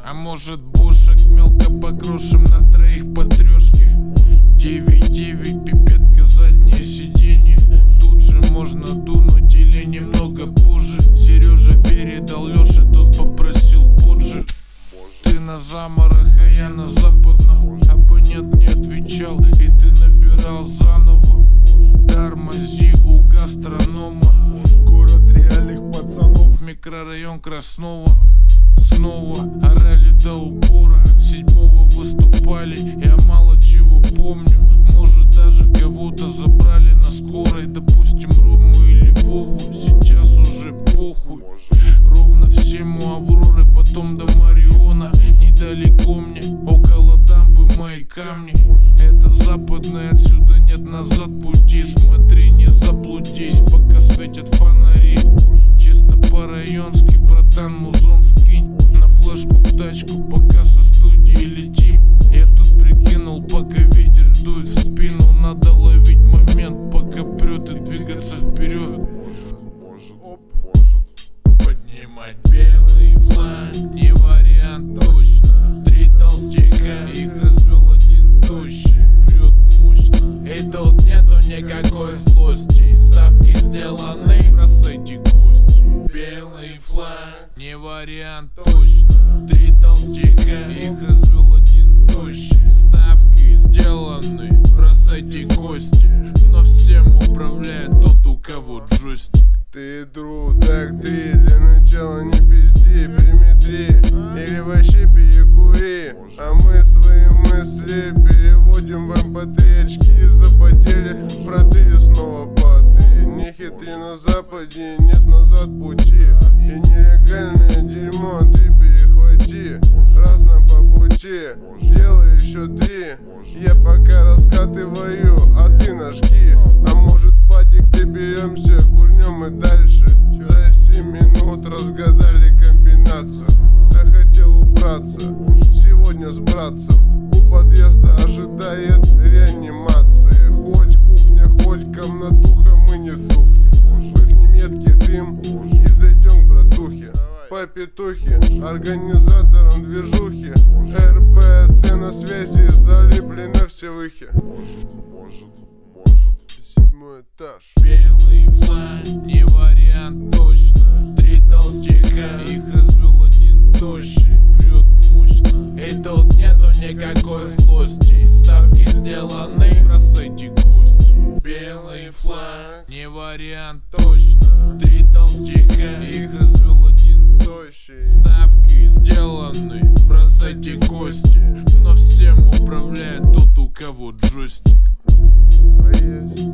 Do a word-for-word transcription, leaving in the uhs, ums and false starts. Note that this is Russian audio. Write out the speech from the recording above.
А может бушек мелко покрошим на троих по трешке. девять девять пипетка, заднее сиденье. Тут же можно дунуть или немного позже. Сережа передал Лёше, тот попросил позже. Ты на заморах, а я на западном. Абонент не отвечал, и ты набирал заново. Тормози у гастронома. Город реальных пацанов. Микрорайон Краснова. Снова орали до упора. Седьмого выступали, я мало чего помню. Может даже кого-то забрали на скорой. Допустим Рому или Вову, сейчас уже похуй. Ровно в семь у Авроры, потом до Мариона. Недалеко мне, около дамбы мои камни. Это западный, отсюда нет назад пути. Смотри, не заблудись, пока светят фонари. Чисто по-районски, братан, музон скинь на флешку в тачку, пока со студии летим. Я тут прикинул, пока ветер дует в спину. Надо ловить момент, пока прет, и двигаться вперед. Поднимать белый флаг, не вариант точно. Три толстяка, их развел один тощий. Прет мощно, и тут нету никакой злости. Ставки сделаны, бросайте кости. Белый флаг, не вариант точно. Три толстяка, их развел один тощий. Ставки сделаны, бросайте кости. Но всем управляет тот, у кого джойстик. Ты друг, так ты для начала не пизди, прими три или вообще перекури. А мы свои мысли переводим в эм пэ три. Очки запотели, проты снова поты. Не хитри, на западе нет назад пути. И нелегальное дерьмо ты перехвати. Раз нам по пути, делай еще три. Я пока раскатываю, а ты ножки. А может в падик доберемся, курнем и дальше. За семь минут разгадали комбинацию. Захотел убраться, сегодня с братцем. У подъезда ожидает реанимация. Хоть кухня, хоть комнатуха, мы не тухнем. Пыхнем едкий дым и зайдем к братухе. По петухе, организатором движухи. эр пэ цэ на связи, залеплены все выхи. Седьмой этаж. Белый флаг, не вариант точно. Три толстяка, их развел один тощий. Прет мощно, и тут нету никакой злости. Ставки сделаны, бросайте кости. Белый флаг, не вариант точно. Три толстяка, их развел один тощий. Ставки сделаны, бросайте кости. Но всем управляет тот, у кого джойстик. А есть